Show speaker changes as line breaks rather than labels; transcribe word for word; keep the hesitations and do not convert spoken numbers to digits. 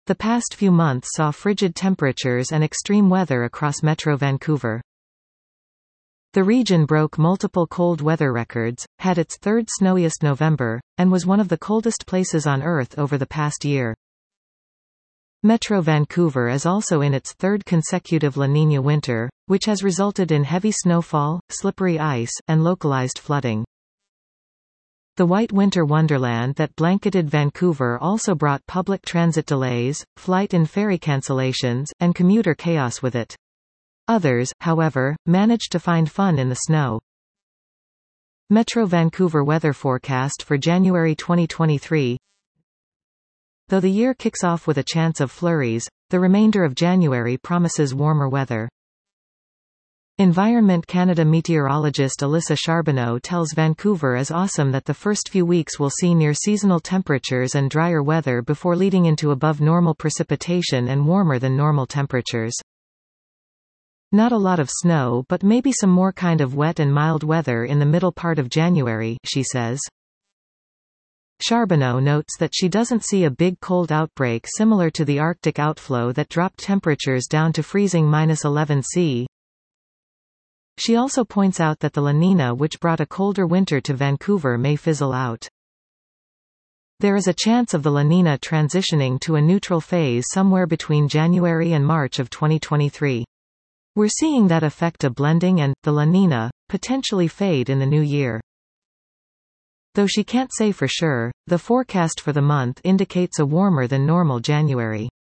The past few months saw frigid temperatures and extreme weather across Metro Vancouver. The region broke multiple cold weather records, had its third snowiest November, and was one of the coldest places on Earth over the past year. Metro Vancouver is also in its third consecutive La Niña winter, which has resulted in heavy snowfall, slippery ice, and localized flooding. The white winter wonderland that blanketed Vancouver also brought public transit delays, flight and ferry cancellations, and commuter chaos with it. Others, however, managed to find fun in the snow. Metro Vancouver weather forecast for January twenty twenty-three. Though the year kicks off with a chance of flurries, the remainder of January promises warmer weather. Environment Canada meteorologist Alyssa Charbonneau tells Vancouver is awesome that the first few weeks will see near-seasonal temperatures and drier weather before leading into above-normal precipitation and warmer than normal temperatures. Not a lot of snow, but maybe some more kind of wet and mild weather in the middle part of January, she says. Charbonneau notes that she doesn't see a big cold outbreak similar to the Arctic outflow that dropped temperatures down to freezing minus eleven C. She also points out that the La Niña, which brought a colder winter to Vancouver, may fizzle out. There is a chance of the La Niña transitioning to a neutral phase somewhere between January and March of twenty twenty-three. We're seeing that effect of blending and, the La Niña, potentially fade in the new year. Though she can't say for sure, the forecast for the month indicates a warmer than normal January.